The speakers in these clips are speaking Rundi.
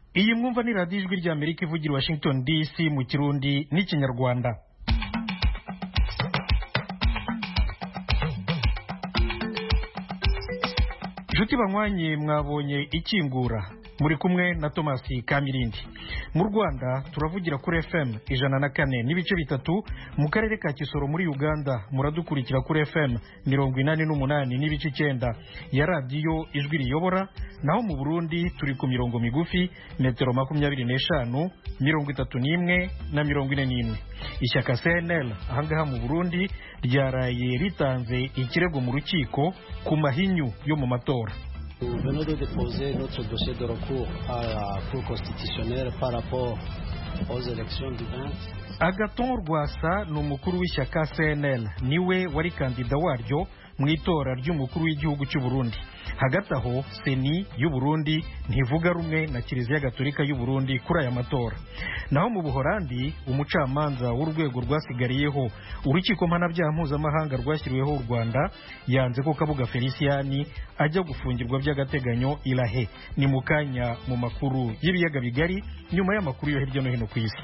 iyi mwumva ni radiyo ijwi rya Amerika ivugira Washington DC mu Kirundi n'Ikinyarwanda. Inshuti banywanyi, mwabonye ikingura, muri kumwe na Thomas Kamirindi. Mu Rwanda turavugira kuri FM 104.3, mu karere ka Kisoro muri Uganda muradukurikira kuri FM 88.9 ya radiyo Ijwi Riyobora, naho mu Burundi turi ku mirongo migufi metero 25, 31 na 41. Ishyaka CNL ahangaha mu Burundi ryaraye ritanze ikirego mu rukiko ku mahinyu yo mu matora. Nous venons de déposer notre dossier de recours à la Cour constitutionnelle par rapport aux élections du 20. Agathon Rwasa ni umukuru w'ishyaka CNL, niwe wari kandida waryo mu itora ry'umukuru w'igihugu cy'u Burundi. Hagati aho Seni y'u Burundi ntivuga rumwe na Kiliziya Gatolika y'u Burundi kuri aya matora. Naho mu Buholandi umucamanza w'urwego rwasigariyeho urukiko mpanabyaha mpuzamahanga rwashyiriweho u Rwanda yanze ko Kabuga Feliciani ajya gufungirwa by'agateganyo i La Haye. Ni mu kanya mu makuru y'ibiyaga bigari nyuma y'amakuru yo hirya no hino ku isi.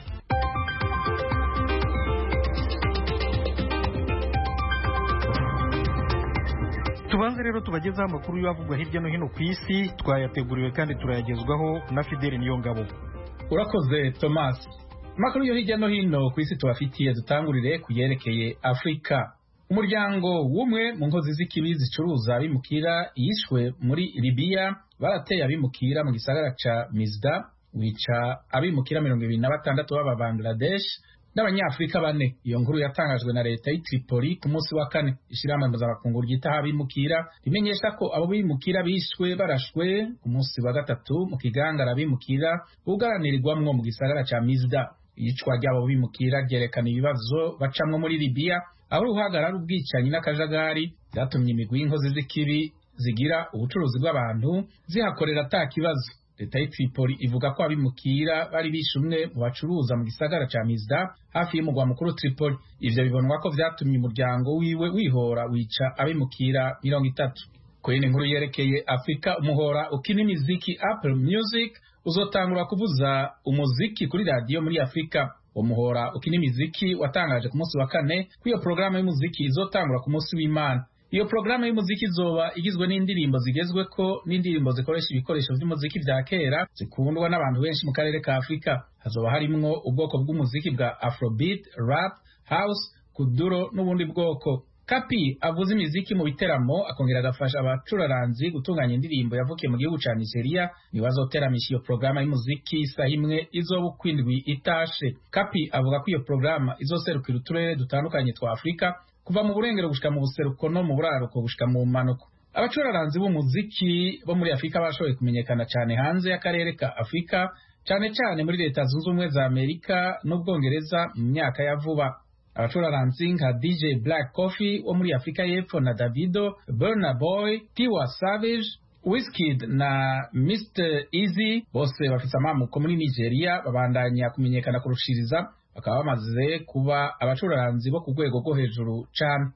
Tubanze rero tubagezaho amakuru y'avugwa hirya no hino ku isi, twayateguriwe kandi turayagezwaho na Fideli Niyongabo. Urakoze Thomas. Amakuru yo hirya no hino ku isi tubafitiye, dutangurire kuyerekeye Afrika. Umuryango w'umwe mu nkozi z'ikibi zicuruza abimukira yishwe muri Libya, barateye abimukira mu gisagara ca Mizda, wica abimukira 26 b'aba Bangladesh n'Abanyafrika 4. Iyo nkuru yatangajwe na leta y'i Tripoli ku munsi wa kane. Ishirahamwe mpuzamakungu ryitaho abimukira rimenyesha ko abo bimukira bishwe barashwe ku munsi wa gatatu mu kigangara abimukira bugaranirirwamwo mu gisagara ca Mizda. Iyicwa ry'abo bimukira ryerekana ibibazo bacamwo muri Libya, aho uruhagarara, ubwicanyi n'akajagari byatumye imigwi y'inkozi z'ikibi zigira ubucuruzi bw'abantu zihakorera ata kibazo. Leta y'i Tripoli ivuga ko abimukira bari bishe umwe mu bacuruza mu gisagara ca Mizda hafi y'umugwa mukuru Tripoli. Ivyo bibonwa ko vyatumye umuryango wiwe wihora wica abimukira 30. Kuri nkuru yerekeye Afrika, umuhora ukina imiziki Apple Music uzotangura kuvuza umuziki kuri radio muri Afrika. Umuhora ukina imiziki watangaje ku munsi wa kane ko iyo programme y'umuziki izotangura ku munsi w'Imana. Iyo programme y'umuziki izoba igizwe n'indirimbo zigezweko n'indirimbo zikoresha ibikoresho by'umuziki vya kera zikundwa n'abantu benshi mu karere ka Afrika. Hazoba harimwo ubwoko bw'umuziki bwa Afrobeat, Rap, House, Kuduro n'ubundi bwoko. Kapi avuza imiziki mu biteramo, akongera agafasha abacuraranzi gutunganya indirimbo yavukiye mu gihugu ca Nigeria. Niwe azoteramisha iyo programme y'umuziki isaha imwe izoba ukwindwi itashe. Kapi avuga ko iyo programme izoserukira uturere dutandukanye twa Afrika, kuva mu burengero gushika mu buseruko no mu buraruko gushika mu manuko. Abacuraranzi b'umuziki bo muri Afrika bashoboye kumenyekana cyane hanze y'akarere ka Afrika, cyane cyane muri Leta Zunze Ubumwe za Amerika n'Ubwongereza mu myaka ya vuba. Abacuraranzi nka DJ Black Coffee wo muri Afrika y'Epfo na Davido, Burna Boy, Tiwa Savage, Wizkid na Mr Easy bose bafite amamuko muri Nigeria babandanya kumenyekana kurushiriza, bakaba bamaze kuba abacuraranzi bo ku rwego rwo hejuru cyane.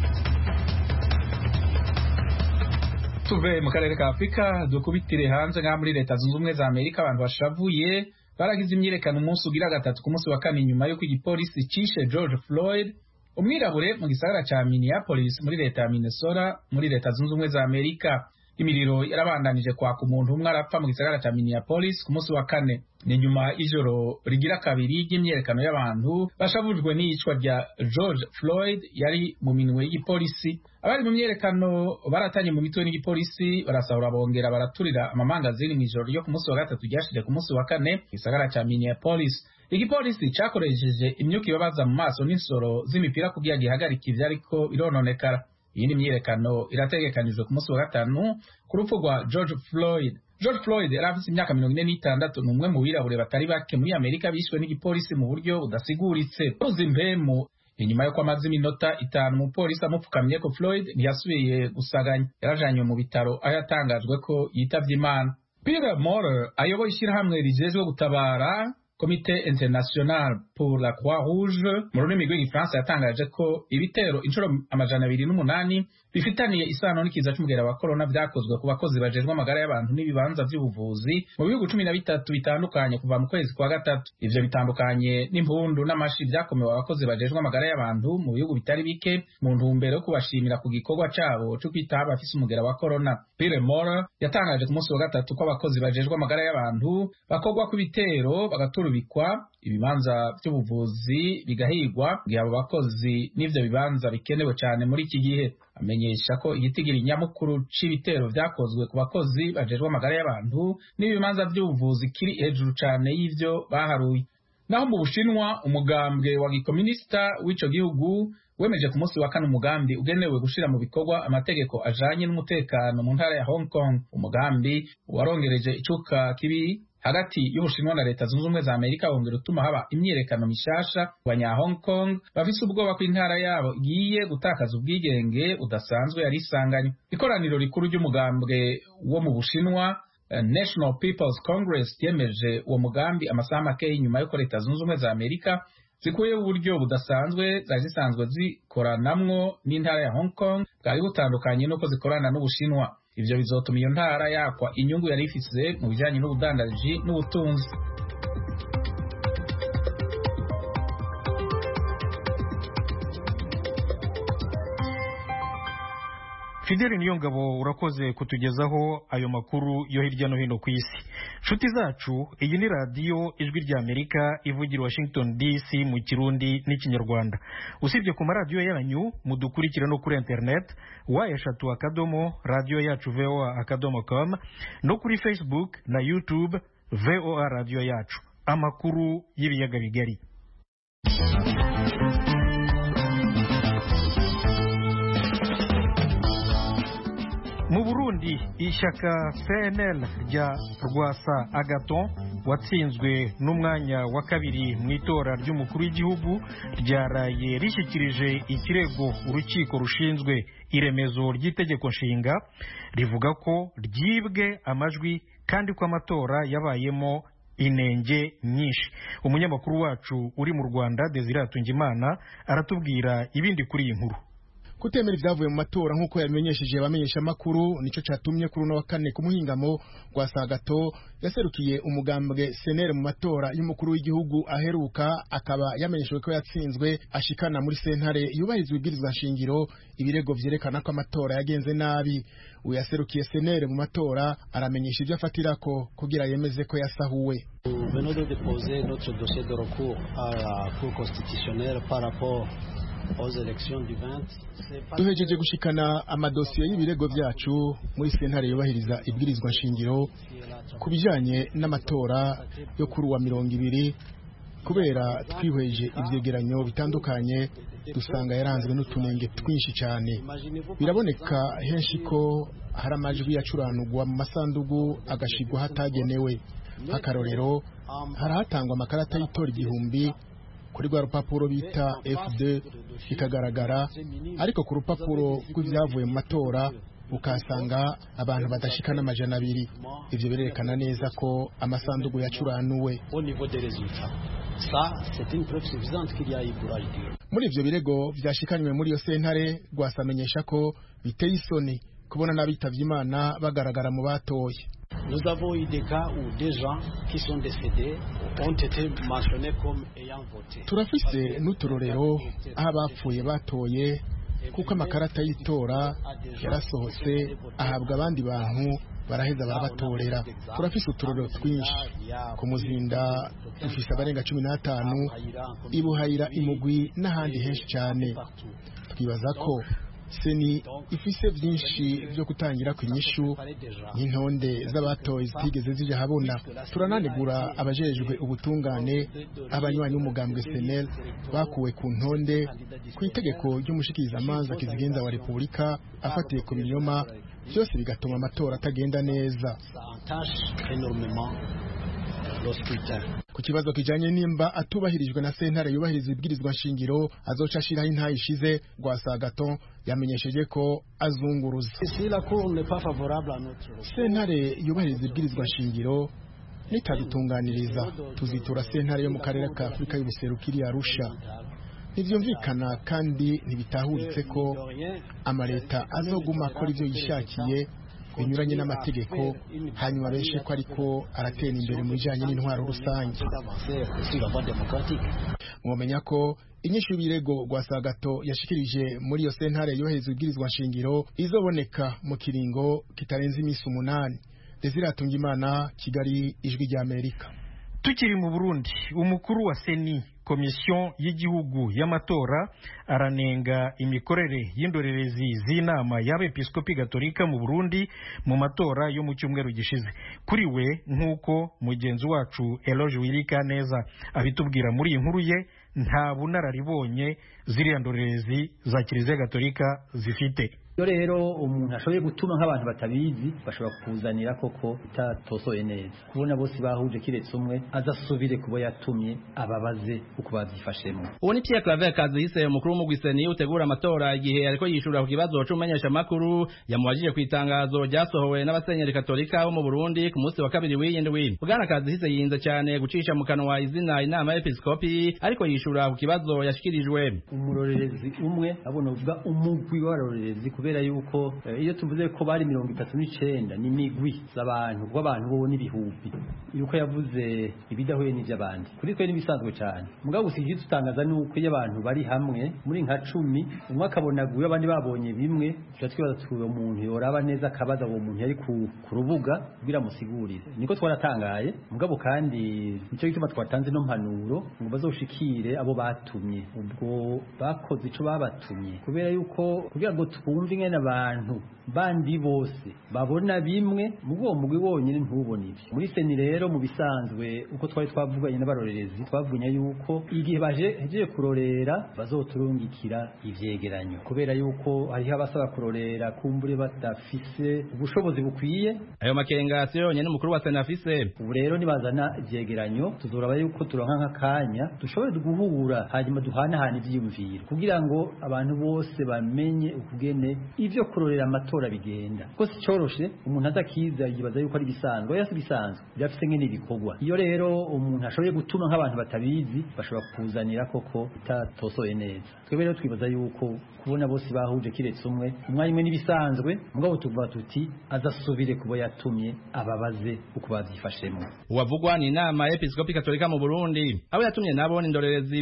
Tuve mu karere ka Afrika dukubitire hanze nka muri Leta Zunze Ubumwe za Amerika. Abantu bashavuye baragize imyirekano umunsi ugira gatatu ku munsi wa kane nyuma y'uko igipolisi cishe George Floyd, umwirabure, mu gisagara ca Minneapolis muri leta ya Minnesota muri Leta Zunze Ubumwe za Amerika. Imiriro yarabandanije kwaka umuntu umwe arapfa mu gisagara ca Minneapolis ku munsi wa kane. Ni nyuma ijoro rigira kabiri ry'imyerekano y'abantu bashavujwe n'iyicwa rya George Floyd yari mu minwe y'igipolisi. Abari mu myerekano baratanye mu mitwe n'igipolisi, barasahura bongera baraturira amamangazini mw'ijoro ryo ku munsi wa gatatu ryashije ku munsi wa kane mu gisagara ca Minneapolis. Igipolisi cakoresheje imyuka ibabaza mu maso n'insoro z'imipira kugira gihagarika ivyariko birononekara. Iyindi myiyerekano irategekanijwe ku munsi wa gatanu ku rupfu rwa George Floyd. George Floyd yari afite imyaka 46, ni umwe mu birabure batari bake muri Amerika bishwe n'igipolisi mu buryo budasiguritse. Uzimpemu inyuma yo kwamaze iminota 5 umupolisi amupfukamye ko Floyd ntiyasubiye gusaganya, yarajanywe mu bitaro aho yatangajwe ko yitavye Imana. Peter Moore ayoboye ishyirahamwe rijejwe gutabara Comité International pour la Croix-Rouge mu rurimi rw'igifaransa yatangaje ko ibitero inshuro 208 bifitaniye isano n'ikiza c'umugera wa corona vyakozwe ku bakozi bajejwe amagara y'abantu n'ibibanza vy'ubuvuzi mu bihugu 13 bitandukanye kuva mu kwezi kwa gatatu. Ivyo bitandukanye n'impundu n'amashi vyakomewe abakozi bajejwe amagara y'abantu mu bihugu bitari bike mu ntumbero yo kubashimira ku gikorwa cabo co kwitaho abafise umugera wa corona. Pierre Moore yatangaje ku munsi wa gatatu ko abakozi bajejwe amagara y'abantu bakogwa ku bitero bagaturubikwa ibibanza by'ubuvuzi bigahigwa gihe abo bakozi n'ivyo bibanza bikenewe cyane muri iki gihe. Amenyesha ko igitigiri nyamukuru c'ibitero vyakozwe ku bakozi bajejwe amagara y'abantu n'ibibanza by'ubuvuzi kiri hejuru cyane y'ivyo baharuye. Naho mu Bushinwa umugambwe wa gikomunista w'ico gihugu wemeje ku munsi wa kane umugambi ugenewe gushira mu bikorwa amategeko ajanye n'umutekano mu ntara ya Hong Kong. Umugambi warongereje icuka kibi hagati y'Ubushinwa na Leta Zunze Ubumwe za Amerika wongera utuma haba imyiyerekano mishasha ku banya Hong Kong bafise ubwoba ko intara yabo igiye gutakaza ubwigenge udasanzwe yari isanganywe. Ikoraniro rikuru ry'umugambwe wo mu Bushinwa National People's Congress yemeje uwo mugambi amasaha make nyuma y'uko Leta Zunze Ubumwe za Amerika zikuyeho uburyo budasanzwe zari zisanzwe zikoranamwo n'intara ya Hong Kong bwari butandukanye n'uko zikorana n'Ubushinwa. Ivyo bizotuma iyo ntara yakwa inyungu yari ifise mu bijanye n'ubudandaji n'ubutunzi. Fideli Niyongabo urakoze kutugezaho ayo makuru yo hirya no hino ku isi. Nshuti zacu, iyi ni radiyo Ijwi rya Amerika ivugira Washington DC mu Kirundi n'Ikinyarwanda. Usibye ku maradiyo yanyu mudukurikira no kuri internet @radio yacu voa.com no kuri Facebook na YouTube VOA radio yacu. Amakuru y'ibiyaga bigari. Mu Burundi ishyaka CNL rya Rwasa Agathon watsinzwe n'umwanya wa kabiri mu itora ry'umukuru w'igihugu ryaraye rishyikirije ikirego urukiko rushinzwe iremezo ry'itegeko nshinga rivuga ko ryibwe amajwi kandi ko amatora yabayemo inenge nyinshi. Umunyamakuru wacu uri mu Rwanda Desire Atungimana aratubwira ibindi kuri iyi nkuru. Kutemera ibyavuye mu matora nk'uko yabimenyesheje abamenyesha makuru nico catumye kuri no wa kane ku muhingamo rwa Sagato yaserukiye umugambwe CNL mu matora y'umukuru w'igihugu aheruka, akaba yamenyeshejwe ko yatsinzwe ashikana muri sentare yubahirizwa ibwirizwa nshingiro ibirego vyerekana ko amatora yagenze nabi. Uyaserukiye CNL mu matora aramenyesha ibyo afatirako kugira yemeze ko yasahuwe. Venons de déposer notre dossier de recours à la Cour constitutionnelle par rapport aux élections du 20. Duhejeje gushikana amadosiye y'ibirego vyacu muri sentare yubahiriza ibwirizwa nshingiro kubijanye n'amatora yo kuri wa 20 kubera twihweje ivyegeranyo bitandukanye dusanga yaranzwe n'utunenge twinshi cyane. Biraboneka henshi ko hari amajwi yacuranugwa mu masandugu agashigwa hatagenewe. Akarorero harahatangwa amakarata y'itora 1000 kuri rwa rupapuro bita F2 ikagaragara, ariko ku rupapuro rw'ibyavuye mu matora ukasanga abantu badashikana 200. Ivyo birerekana neza ko amasandugu yacuranuwe. Muri ivyo birego vyashikanywe muri yo sentare Rwasamenyesha ko biteye isoni kubona n'abitavye Imana bagaragara mu batoye. Nous avons eu des cas où des gens qui sont décédés ont été mentionnés comme ayant voté. Turafise n'uturorero aho abapfuye batoye kuko amakarata y'itora yarasohotse ahabwa abandi bantu baraheza barabatorera. Turafise uturorero twinshi ku Muzinda dufise abarenga 15, ibuhayira imugwi n'ahandi henshi cyane. Twibaza ko seni ifise byinshi byo kutangira kwinyishu n'intonde z'abatoye zitigeze zije habona. Turananigura abajejwe ubutungane abanywanyi n'umugambwe CNL bakuwe ku ntonde ku itegeko ry'umushikiriza amanza kizigenza wa Republika afatiye ku binyoma, byose bigatuma amatora atagenda neza. Ku kibazo kijanye nimba atubahirijwe na sentare yubahiriza ibwirizwa nshingiro azoca ashiraho intayishize Rwasa Agathon yamenyesheje ko azunguruza. Sentare yubahiriza ibwirizwa nshingiro nitadutunganiriza tuzitura sentare yo mu karere ka Afurika y'ubuserukiri Arusha. Ntibyumvikana kandi ntibitahuritse ko amaleta azoguma akora ibyo yishakiye binyuranye n'amategeko hanyuma benshi ko ariko aratera imbere mu bijyanye n'intwaro rusange. Mwomenya ko inyishu y'ibirego Rwasagato yashikirije muri iyo sentare yohereza ibwirizwa nshingiro izoboneka mu kiringo kitarenze iminsi 8. Desire Atungimana, Kigali, Ijwi rya Amerika. Tukiri mu Burundi, umukuru wa Seni Komisiyo y'igihugu y'amatora aranenga imikorere y'indorerezi z'inama y'abepiskopi gatolika mu Burundi mu matora yo mu cyumweru gishize. Kuri we nk'uko mugenzi wacu Eloge Wirikaneza abitubwira muri iyi nkuru ye, nta bunararibonye ziriya ndorerezi za Kiliziya Gatolika zifite. Yo rero umuntu ashoboye gutuma nk'abantu batabizi bashobora kuzanira koko itatosoye neza. Kubona bose bahuje kiretse umwe azasubire kubo yatumye ababaze uko bavyifashemo. Uwo ni Pierre Claver Kazihise, umukuru w'umugwiseni utegura amatora, igihe ariko yishura ku kibazo c'umumenyesha makuru yamubajije ku itangazo ryasohowe n'abasenyeri Katolika bo mu Burundi ku munsi wa 2 w'indwi. Bwana Kazihise yinze cyane gucisha mu kanwa izina inama y'episkopi, ariko yishura ku kibazo yashikirijwe. Umurorerezi umwe abona uvuga umugwi w'abarorerezi kubera yuko iyo tuvuze ko bari 39 ni migwi z'abantu rw'abantu bo n'ibihumbi, yuko yavuze ibidahuye n'ivy'abandi kuri twe nibisanzwe cyane. Mugabo usije tutangaza nuko iyo abantu bari hamwe muri nka 10 umwe akabona guye abandi babonye bimwe, twibaza tuyo umuntu yoraba neza akabaza uwo muntu yari ku rubuga kugira musigurire. Niko twaratangaye. Mugabo kandi nicyo gituma twatanze no mpanuro ngo bazoshikire abo batumye, ubwo bakoze ico babatumye kubera yuko kugira ngo twumve ingene abantu bandi bose babona bimwe mu uwo mugwi wonyine ntubone ibyo. Muri Seni rero mu bisanzwe uko twari twavuganye n'abarorerezi twavunya yuko igihe baje kurorera bazoturungikira ivyegeranyo, kubera yuko hariho abasaba kurorera kumbure badafise ubushobozi bukwiye. Ayo makenga yonyene n'umukuru wa Seni afise. Ubu rero nibazana ivyegeranyo tuzoraba yuko turonka nk'akanya dushobore guhura hanyuma duhanahana ivyiyumviro kugira ngo abantu bose bamenye ukugene ivyo kurorera amatora bigenda. Ko si coroshe umuntu adakiza yibaza yuko ari bisanzwe, yasi bisanzwe byafise ngene ibikorwa. Iyo rero umuntu ashoboye gutuma nk'abantu batabizi bashobora kuzanira koko itatosoye neza. Twebwe rero twibaza yuko kubona bose bahuje kiretse umwe umwanya nibisanzwe, mugabo tuvuga tuti azasubire kubo yatumye ababaze uko bavyifashemo. Uwavugwa ni inama y'episkopi Katolika mu Burundi, abo yatumye nabo ni ndorerezi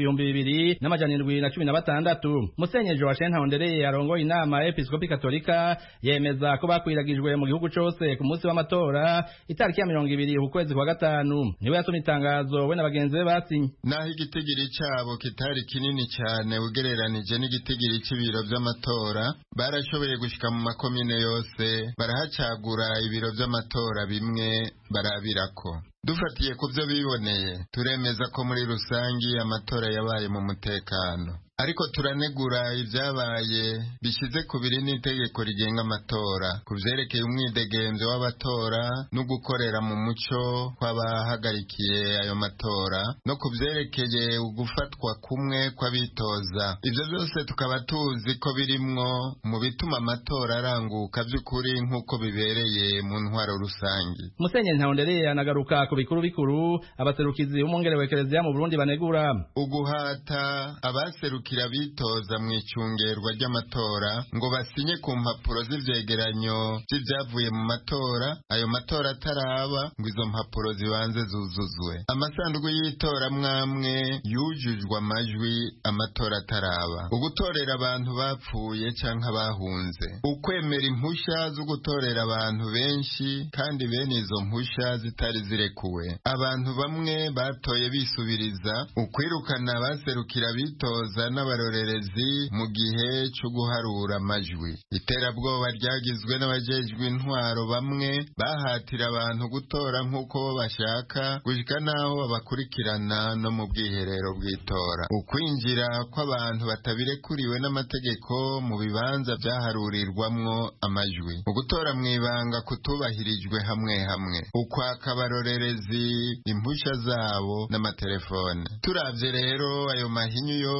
2716. Musenyeri Joachim Ntahondereye arongoye inama y'episkopi Katolika yemeza ko bakwiragijwe mu gihugu cyose ku munsi w'amatora itariki ya 20 ukwezi kwa gatanu. Niwe yatumye itangazo we na bagenzi be basinye. Naho igitigiri cyabo kitari kinini cyane ugereranije n'igitigiri cy'ibiro by'amatora, barashoboye gushika mu makomine yose barahacagura ibiro by'amatora bimwe barabirako. Dufatiye ku byo biboneye turemeza ko muri rusangi amatora yabaye mu mutekano, ariko turanegura ibyabaye bishize ku biri n'itegeko rigenga amatora ku vyerekeye umwidegemvyo w'abatora no gukorera mu muco kw'abahagarikiye ayo matora no ku vyerekeye ugufatwa kumwe kw'abitoza. Ivyo byose tukaba tuzi ko birimwo mu bituma amatora aranguka by'ukuri nk'uko bibereye mu ntwaro rusangi. Musenyeri Ntahondereye anagaruka ku bikuru abaserukizi b'umwungere wa Ekereziya mu Burundi banegura uguhata abaserukira bitoza mu icungerwa ry'amatora ngo basinye ku mpapuro z'ivyegeranyo vy'ivyavuye mu matora, ayo matora ataraba ngo izo mpapuro zibanze zuzuzwe. Amasanduku y'itora mwamwe yujujwe amajwi amatora ataraba, ugutorera abantu bapfuye canke abahunze, ukwemera impusha zo gutorera abantu benshi kandi bene izo mpusha zitari zirekuwe, abantu bamwe batoye bisubiriza, ukwirukana abaserukira bitoza n'abarorerezi mu gihe cyo guharura amajwi, iterabwoba ryagizwe n'abajejwe intwaro bamwe bahatira abantu gutora nk'uko bashaka gushika naho babakurikirana no mu bwiherero bw'itora, ukwinjira kw'abantu batabirekuriwe n'amategeko mu bibanza byaharurirwamwo amajwi, ugutora mw'ibanga kutubahirijwe hamwe hamwe, ukwaka abarorerezi impusha zabo n'amatelefone. Turavye rero ayo mahinyu yose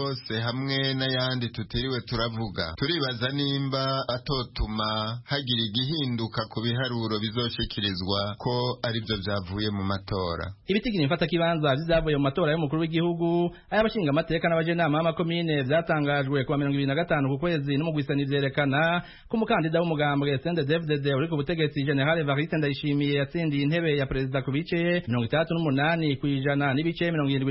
hamwe n'ayandi tutiriwe turavuga turibaza nimba atotuma hagira igihinduka ku biharuro bizoshikirizwa ko aribyo vyavuye mu matora. Ibitigiri mfata kibanza vyavuye mu matora y'umukuru w'igihugu ay'abashinga amateka n'abajenama b'amakomine vyatangajwe ku 25 ku kwezi n'umugwisani vyerekana ko umukandida w'umugambwe CNDD-FDD uri ku butegetsi General Evariste Ndayishimiye yatsindiye intebe ya perezida ku bice 68 kw'ijana n'ibice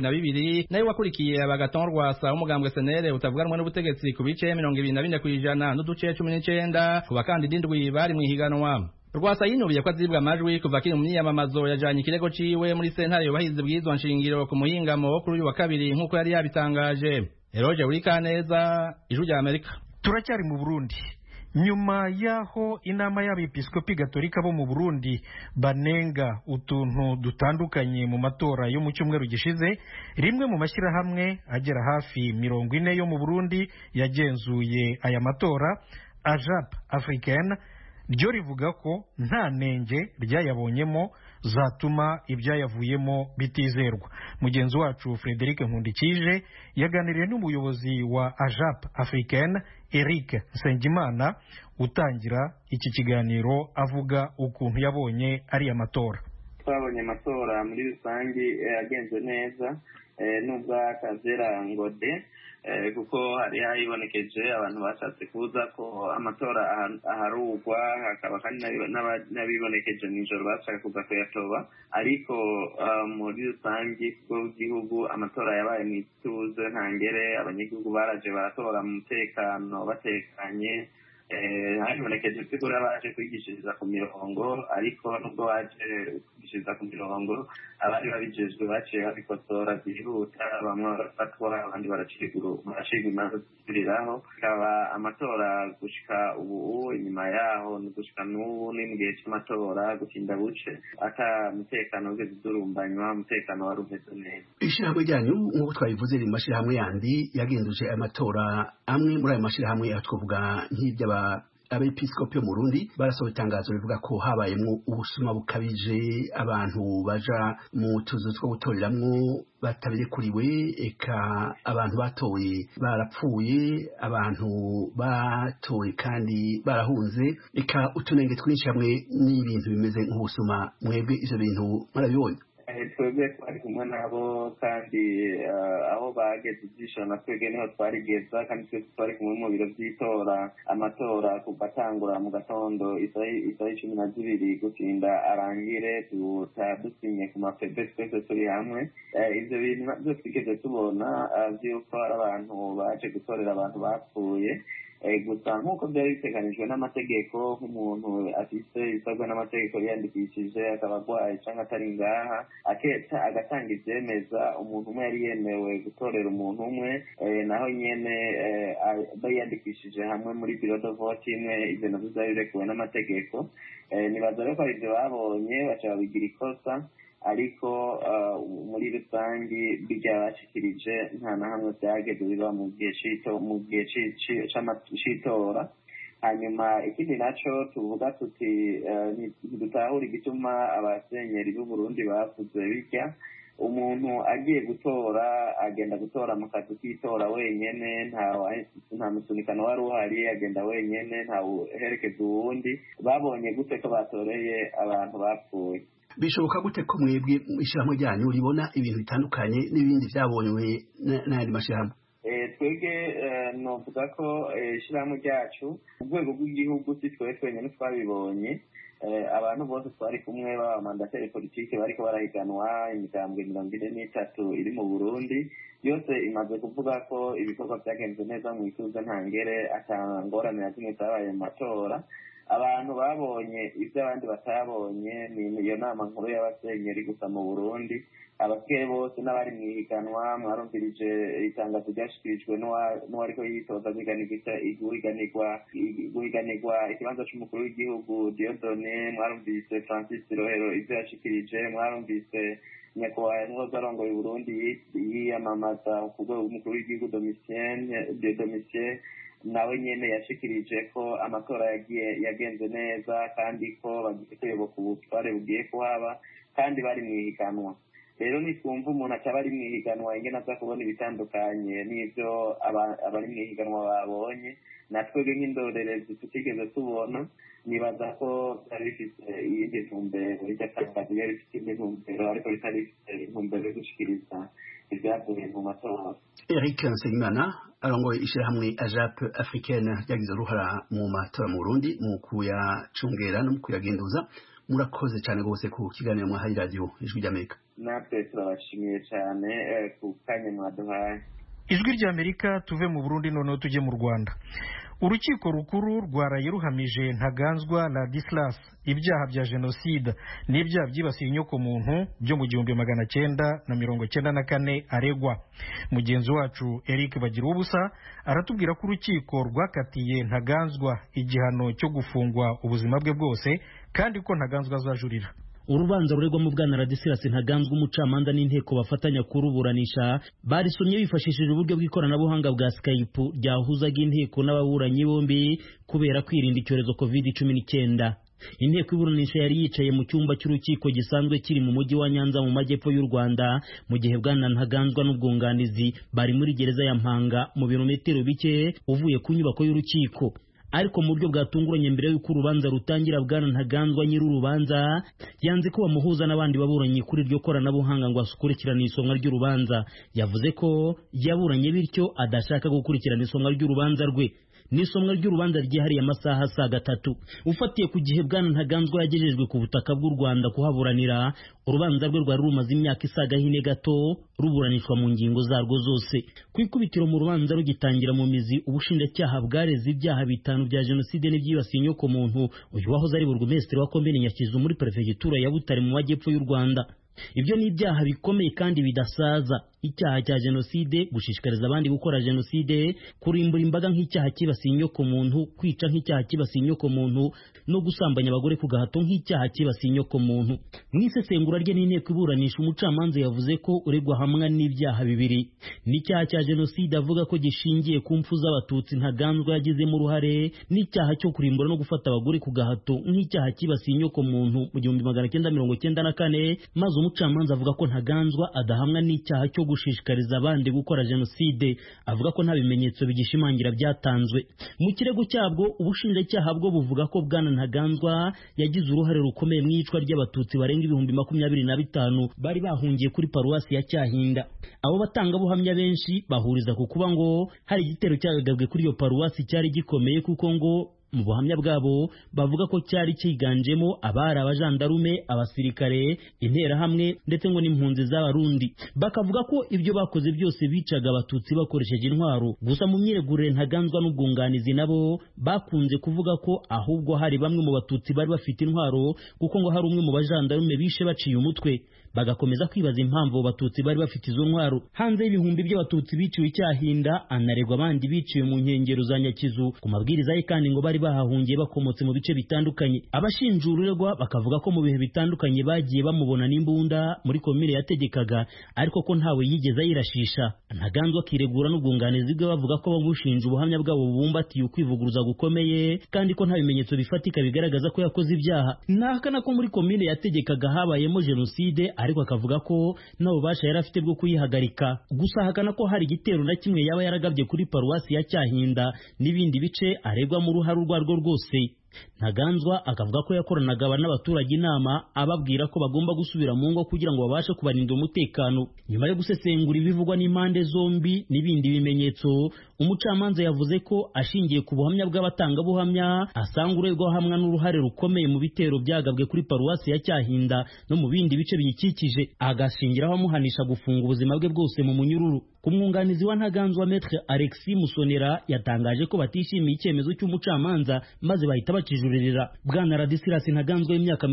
72 nayo wakurikiye Agathon Rwasa w'umugambwe SNL utavuganwa n'ubutegetsi ku bice 24 kw'ijana n'uduce 19 ku bakandida indwi bari mu ihiganwa. Rwasa yinubiye ko azibwa amajwi kuva kiri mu myiyamamazo yajanye ikirego ciwe muri sentare yubahize bw'izwa nshingiro ku muhingamo wo kuri uyu wa kabiri nk'uko yari yabitangaje. Eroge Urikaneza, Ijwi rya Amerika. Turacyari mu Burundi. Nyuma yaho inama y'abepiskopi gatolika bo mu Burundi banenga utuntu dutandukanye mu matora yo mu cyumweru gishize, rimwe mu mashyirahamwe agera hafi 40 yo mu Burundi yagenzuye aya matora, AJAP Africaine ryo rivuga ko nta nenge ryayabonyemo zatuma ibyayavuyemo bitizerwa. Mugenzi wacu Frederic Nkundikije yaganiriye n'umuyobozi wa AJAP Africaine Eric Nsengimana utangira iki kiganiro avuga ukuntu yabonye ari amatora. Twabonye amatora muri rusange yagenze neza nubwo akazera ngode kuko hari hayibonekeje abantu bashatse kuza ko amatora aharugwa hakaba kandi n'abibonekeje nijoro bashaka kuza kuyatoba, ariko muri rusange bw'igihugu amatora yabaye mu ituze ntangere, abanyagihugu baraje baratora mu mutekano batekanye. Habonekeje ko baje kwigishiriza ku mirongo, ariko nubwo baje kwigishiriza ku mirongo abari babijejwe baciye babikosora byihuta, bamwe barafatwa abandi baracigwa imanza zisubiriraho. Akaba amatora gushika ubu inyuma yaho ni gushika n'ubu ni mu gihe cy'amatora gutinda buce ata mutekano wigeze udurumbanywa, umutekano wari umeze neza. Ishirahamwe ryanyu nk'uko twabivuze ni mashirahamwe yandi yagenduje amatora, amwe muri ayo mashirahamwe twavuga nk'iby'aba abepiskopi yo mu Burundi barasohoye itangazo rivuga ko habayemwo ubusuma bukabije, abantu baja mu tuzu two gutoreramwo batabirekuriwe, eka abantu batoye barapfuye, abantu batoye kandi barahunze, eka utunenge twinshi hamwe n'ibintu bimeze nk'ubusuma. Mwebwe ivyo bintu murabibonye? Twebwe twari kumwe nabo kandi aho bageze ijisho na twebwe niho twarigeza, kandi twese twari kumwe mu biro by'itora. Amatora kuva atangura mu gatondo isaha 12 gutinda arangire dusinye ku mapebe twese turi hamwe. Ivyo bintu navyo twigeze tubona vy'uko ari abantu baje gutorera abantu bapfuye. Gusa nk'uko byari biteganijwe n'amategeko, nk'umuntu afise isabwa n'amategeko yandikishije akaba agwaye cyangwa atari ngaha aketa agatanga ivyemeza, umuntu umwe yari yemewe gutorera umuntu umwe, naho nyene bayandikishije hamwe muri biro de vote imwe. Ivyo navyo vyari birekuwe n'amategeko. Nibaza rero ko ivyo babonye baca babigira ikosa, ariko muri rusange byabashikirije nta na hamwe byageze biba mu gihe cy'itora. Hanyuma ikindi naco tuvuga tuti dutahura igituma abasenyeri b'u Burundi bavuze bitya. Umuntu agiye gutora agenda gutora mu kazi k'itora wenyene, nta musunikano wari uhari, agenda wenyene, nta uherekeza uwundi. Babonye gute ko batoreye abantu bapfuye? Bishoboka gute ko mwebwe ishirahamwe ryanyu ribona ibintu bitandukanye n'ibindi vyabonywe n'ayandi mashirahamwe? Twebwe novuga ko ishirahamwe ryacu mu rwego rw'igihugu si twe twenyene twabibonye. Abantu bose twari kumwe b'abamandateri politike bariko barahiganwa, imigambwe 43 iri mu Burundi yose imaze kuvuga ko ibikorwa vyagenze neza mu ituze ntangere, ata ngorane na zimwe zabaye mu matora. Abantu babonye ibyo abandi batabonye ni iyo nama nkuru y'abasenyeri gusa mu Burundi. Abakere bose n'abari mu ihiganwa mwarumvirije itangazo ryashikirijwe n'uwariko yitoza guhiganirwa ikibanza c'umukuru w'igihugu Dieudonné, mwarumvise Francis Rohero ivyo yashikirije, mwarumvise nyakubahwa yahoze arongoye Burundi yiyamamaza ku rwego rw'umukuru w'igihugu Domitien nawe nyene yashikirije ko amatora yagenze neza kandi ko bagiye kuyoboka ubutware bugiye kuhaba kandi bari mu ihiganwa. rero nitwumva umuntu akaba ari mu ihiganwa ingene aza kubona ibitandukanye n'ivyo abari mu ihiganwa babonye, natwebwe nk'indorerezi tutigeze tubona, nibaza ko byari bifite iyindi ntumbero, iryo tangazo ryari rifite indi ntumbero ariko ritari rifite intumbero yo gushikiriza ibyavuye mu matora. Eric Nsengimana arongoye ishirahamwe AJAP Africaine ryagize uruhara mu matora mu Burundi mu kuyacungera no mu kuyagenduza. Murakoze cyane rwose ku kiganiro mwahaye radio Ijwi ry'Amerika. Natwe turabashimiye cyane ku kanya mwaduhaye. Ijwi ry'Amerika, tuve mu Burundi noneho tujye mu Rwanda. Urukiko rukuru rwaraye ruhamije Ntaganzwa Ladislas ibyaha bya jenoside n'ibyaha byibasiye inyoko muntu byo mu 1994 aregwa. Mugenzi wacu Eric Bagirubusa aratubwira ko urukiko rwakatiye Ntaganzwa igihano cyo gufungwa ubuzima bwe bwose kandi ko Ntaganzwa azajurira. Urubanza ruregwamo bwana Ladislas Ntaganzwa, umucamanza n'inteko bafatanya kuruburanisha barisomye bifashishije uburyo bw'ikoranabuhanga bwa Skype ryahuzaga inteko n'ababuranyi bombi kubera kwirinda icyorezo COVID-19. Inteko iburanisha yari yicaye mu cyumba cy'urukiko gisanzwe kiri mu mujyi wa Nyanza mu majyepfo y'u Rwanda, mu gihe bwana Ntaganzwa n'ubwunganizi bari muri gereza ya Mpanga mu birometero bike uvuye ku nyubako y'urukiko. Ariko mu buryo bwatunguranye mbere y'uko urubanza rutangira, bwana Ntaganzwa nyir'urubanza yanze ko bamuhuza n'abandi baburanyi kuri iryo koranabuhanga ngo asukurikirane isomwa ry'urubanza. Yavuze ko yaburanye bityo adashaka gukurikirana isomwa ry'urubanza rwe. N'isomwa ry'urubanza ryihariye amasaha asaga 3. Ufatiye ku gihe bwana Ntagandwa yagejejwe ku butaka bw'u Rwanda kuhaburanira, urubanza rwe rwari rumaze imyaka isaga hine gato ruburanishwa mu ngingo zarwo zose. Ku ikubitiro mu rubanza rugitangira mu mizi, ubushinjacyaha bwareze ibyaha 5 bya jenoside n'ibyibasiye inyoko muntu. Uyu wahoze ari burugumesitiri wa Komine Nyakizu muri Perefegitura ya Butare mu majyepfo y'u Rwanda. Ibyo ni ibyaha bikomeye kandi bidasaza. Icyaha cya jenoside, gushishikariza abandi gukora jenoside, kurimbura imbaga nk'icyaha kibasiye inyoko muntu, kwica nk'icyaha kibasiye inyoko muntu, no gusambanya abagore ku gahato nk'icyaha kibasiye inyoko muntu. Mwisesengura rye n'inteko iburanisha, umucamanza yavuze ko uregwa hamwe n'ibyaha bibiri. N'icyaha cya jenoside avuga ko gishingiye ku mpfu z'abatutsi Ntaganzwa yagizemo uruhare, n'icyaha cyo kurimbura no gufata abagore ku gahato nk'icyaha kibasiye inyoko muntu mu 1994, maze umucamanza avuga ko Ntaganzwa adahamwa n'icyaha cyo gushishikariza abandi gukora jenoside. Avuga ko nta bimenyetso bigishimangira byatanzwe. Mu kirego cyabwo, ubushinjacyaha bwo buvuga ko bwana Ntaganzwa yagize uruhare rukomeye mu iyicwa ry'abatutsi barenga 25,000 bari bahungiye kuri paruwasi ya Cyahinda. Abo batangabuhamya benshi bahuriza ku kuba ngo hari igitero cyagabwe kuri iyo paruwasi cyari gikomeye, kuko ngo mu buhamya bwabo bavuga ko cyari cyiganjemo abari abajandarume, abasirikare, interahamwe ndetse ngo n'impunzi z'abarundi. Bakavuga ko ibyo bakoze byose bicaga abatutsi bakoresheje intwaro. Gusa mu myiregurire Ntaganzwa n'ubwunganizi nabo bakunze kuvuga ko ahubwo hari bamwe mu batutsi bari bafite intwaro, kuko ngo hari umwe mu bajandarume bishe baciye umutwe. Bagakomeza kwibaza impamvu abatutsi bari bafite izo ntwaro. Hanze y'ibihumbi by'abatutsi biciwe Cyahinda, anaregwa abandi biciwe mu nkengero za Nyakizu ku mabwiriza ye, kandi ngo bari bahahungiye bakomotse mu bice bitandukanye. Abashinjurirwa bakavuga ko mu bihe bitandukanye bagiye bamubona n'imbunda muri komine yategekaga, ariko ko ntawe yigeze ayirashisha. Ntaganzwa akiregura n'ubwunganizi bwe bavuga ko bamushinja ubuhamya bwabo bubumbatiye ukwivuguruza gukomeye, kandi ko nta bimenyetso bifatika bigaragaza ko yakoze ibyaha. Nahakana ko muri komine yategekaga habayemo jenoside, ariko akavuga ko n'ububasha yari afite bwo kuyihagarika. Gusa ahakana ko hari igitero na kimwe yaba yaragabye kuri paruwasi ya Cyahinda n'ibindi bice aregwa mu ruhare urwarwo rwose. Ntaganzwa akavuga ko yakoranaga n'abaturage inama, ababwira ko bagomba gusubira mu ngo kugira ngo babashe kubarinda umutekano. Nyuma yo gusesengura ibivugwa n'impande zombi n'ibindi bimenyetso, umucamanza yavuze ko ashingiye ku buhamya bw'abatangabuhamya asanga uregwa hamwe n'uruhare rukomeye mu bitero byagabwe kuri paruwasi ya Cyahinda no mu bindi bice biyikikije, agashingiraho amuhanisha gufunga ubuzima bwe bwose mu munyururu. Kumwunganizi wa Ntaganzwa Maître Alexis Musonera yatangaje ko batishimiye icyemezo cy'umucamanza, maze bahita bakijuririra. Bwana Ladislas Ntaganzwa y'imyaka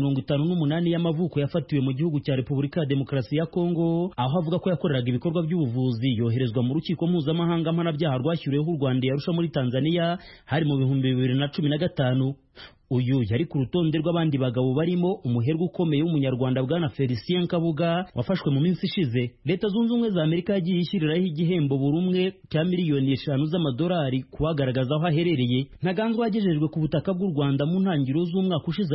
58 y'amavuko yafatiwe mu gihugu cya Repubulika ya Demokarasi ya Kongo, aho avuga ko yakoreraga ibikorwa by'ubuvuzi. Yoherezwa mu rukiko mpuzamahanga mpanabyaha rwashyiriweho u Rwanda yarusha muri Tanzania hari mu 2015. uyu yari ku rutonde rw'abandi bagabo barimo umuherwe ukomeye w'umunyarwanda bwana Felicien Kabuga wafashwe mu minsi ishize. Leta Zunze Ubumwe za Amerika yagiye ishyiriraho igihembo buri umwe cya miliyoni 5 z'amadolari kubagaragaza aho aherereye. Ntaganzwa yagejejwe ku butaka bw'u Rwanda mu ntangiriro z'umwaka ushize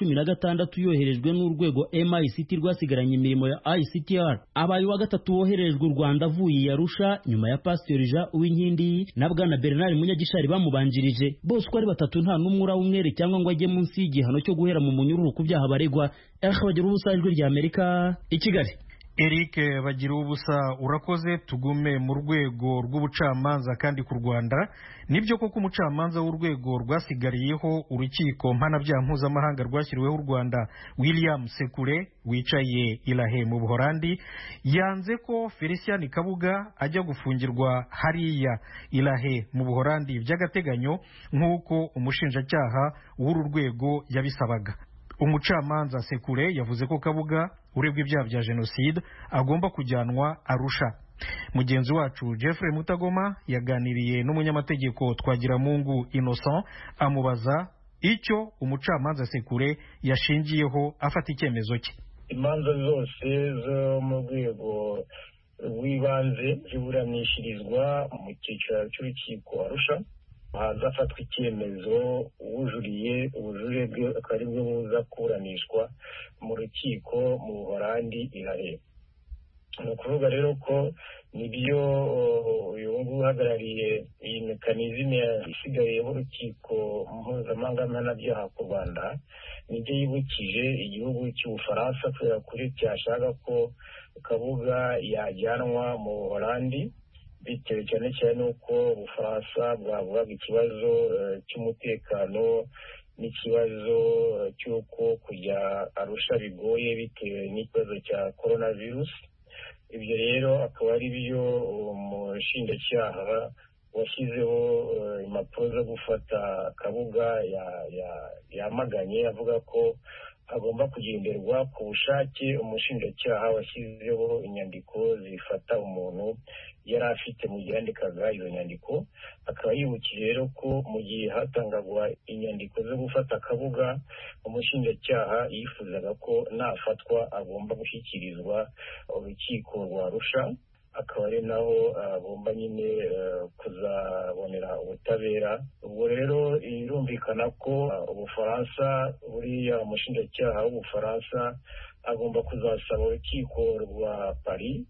2016 yoherejwe n'urwego MICT rwasigaranye imirimo ya ICTR. Abaye wa gatatu woherejwe u Rwanda avuye Arusha nyuma ya Pastor Jean Uwinkindi na bwana Bernard Munyagishari bamubanjirije. Bose uko ari batatu nta n'umwe urawumwere cyangwa ngo ajye munsi y'igihano cyo guhera mu munyururu ku byaha baregwa. Bagira ubusa ijwi rya Amerika i Kigali. Eric bagira ubusa urakoze. Tugume mu rwego rw'ubucamanza kandi ku Rwanda nibyo koko umucamanza w'urwego rwasigariyeho urukiko mpanabyaha mpuzamahanga rwashyiriweho u Rwanda William Sekure wicaye Ilahe mu Buholandi yanze ko Felicien Kabuga ajya gufungirwa hariya Ilahe mu Buholandi by'agateganyo nk'uko umushinjacyaha w'uru rwego yabisabaga. Umucamanza Sekure yavuze ko Kabuga uregwa ibyaha bya jenoside agomba kujyanwa Arusha. Mugenzi wacu Jeffrey Mutagoma yaganiriye n'umunyamategeko Twagiramungu Innocent amubaza icyo umucamanza Sekure yashingiyeho afata icyemezo cye. Imanza zose zo mu rwego rw'ibanze ziburanishirizwa mu cyiciro cy'urukiko Arusha, hazafatwa icyemezo uwujuriye ubujurire bwe akaba ari bwo buza kuburanishwa mu rukiko mu Buholandi Ilahe. Ni ukuvuga rero ko nibyo uyu nguyu uhagarariye iyi mekanizme isigayeho urukiko mpuzamahanga mpanabyaha ku Rwanda nibyo yibukije igihugu cy'Ubufaransa kubera kuri cyashaka ko Kabuga yajyanwa mu Buholandi bitewe cyane cyane n'uko Ubufaransa bwavugaga ikibazo cy'umutekano n'ikibazo cy'uko kujya Arusha bigoye bitewe n'ikibazo cya coronavirus. Ibyo rero akaba ari byo umushinjacyaha washyizeho impapuro zo gufata Kabuga yamaganye avuga ko agomba kugenderwa ku bushake umushinjacyaha washyizeho inyandiko zifata umuntu yari afite mu gihe yandikaga izo nyandiko. Akaba yibukije rero ko mu gihe hatangagwa inyandiko zo gufata Kabuga umushinjacyaha yifuzaga ko nafatwa agomba gushyikirizwa urukiko rwa Arusha, akaba ari naho agomba nyine kuzabonera ubutabera. Ubwo rero irumvikana ko Ubufaransa buriya umushinjacyaha w'Ubufaransa agomba kuzasaba urukiko rwa Paris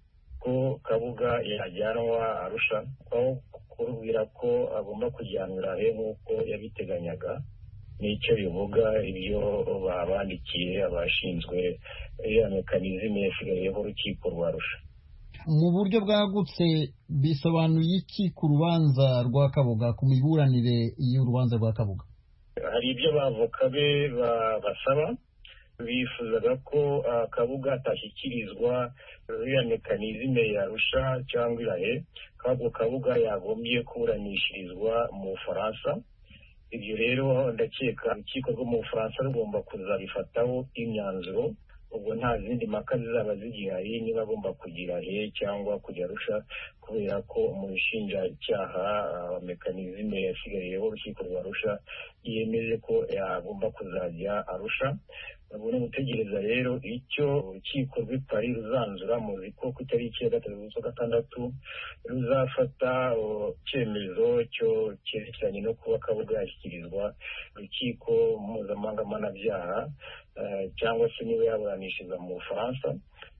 ko Kabuga yajyanwa Arusha, aho kurubwira ko agomba kujyanira he nk'uko yabiteganyaga. Nicyo bivuga ibyo babandikiye abashinzwe ya mekanizme yasigayeho urukiko rwa Arusha. Mu buryo bwagutse bisobanuye iki ku rubanza rwa Kabuga, ku miburanire y'urubanza rwa Kabuga? Hari ibyo abavoka be basaba, bifuzaga ko Kabuga atashyikirizwa ya mekanizme ya Arusha cyangwa Ilahe, ahubwo Kabuga yagombye kuburanishirizwa mu Bufaransa. Ibyo rero ndakeka urukiko rwo mu Bufaransa rugomba kuzabifataho imyanzuro. Ubwo nta zindi mpaka zizaba zigihari niba agomba kugira he cyangwa kujya Arusha, kubera ko umushinjacyaha mekanizme yasigariyeho urukiko rwa Arusha yemeje ko yagomba kuzajya Arusha. Ubu ni gutegereza rero icyo urukiko rw'i Paris ruzanzura. Muzi ko ku itariki ya 3/6 ruzafata icyemezo cyo cyerekeranye no kuba Kabuga yashyikirizwa urukiko mpuzamahanga mpanabyaha cyangwa se niba yaburanishiriza mu Bufaransa.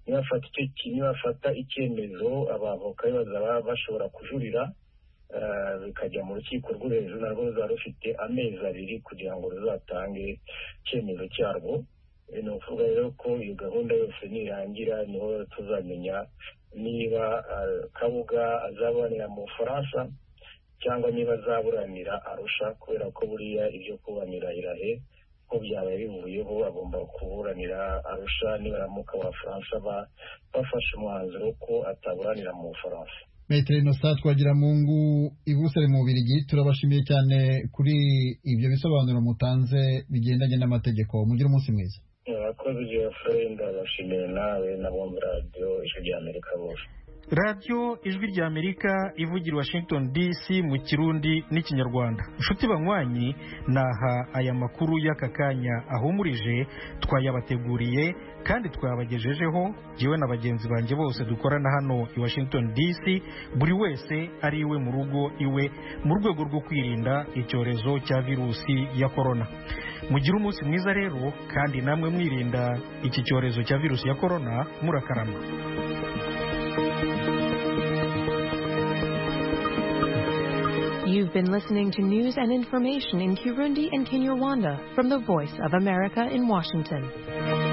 Nibafata icyemezo abavoka bazaba bashobora kujurira bikajya mu rukiko rwo hejuru, narwo ruzaba rufite amezi 2 kugira ngo ruzatange icyemezo cyarwo. Ni ukuvuga rero ko iyo gahunda yose nirangira niho tuzamenya niba Kabuga azaburanira mu Bufaransa cyangwa niba azaburanira Arusha, kubera ko buriya ibyo kuburanira Ilahe ko byabaye bivuyeho agomba kuburanira Arusha nibaramuka Abafaransa bafashe umwanzuro ko ataburanira mu Bufaransa. Maitre Innocent Twagiramungu ibusere mu Bubiligi, turabashimiye cyane kuri ibyo bisobanuro mutanze bigendanye n'amategeko. Mugire umunsi mwiza. Abakozi Jeffrey ndabashimiye nawe n'abumva radio Ijwi ry'Amerika bose. radiyo ijwi rya amerika ivugira Washington DC mu kirundi n'ikinyarwanda. Inshuti banywanyi, naha aya makuru y'aka kanya ahumurije twayabateguriye kandi twabagejejeho jewe na bagenzi banjye bose dukorana hano i Washington DC, buri wese ari iwe mu rugo iwe, mu rwego rwo kwirinda icyorezo cya virusi ya korona. Mugire umunsi mwiza rero, kandi namwe mwirinda iki cyorezo cya virusi ya korona. Murakarama. You've been listening to news and information in Kirundi and Kinyarwanda from the Voice of America in Washington.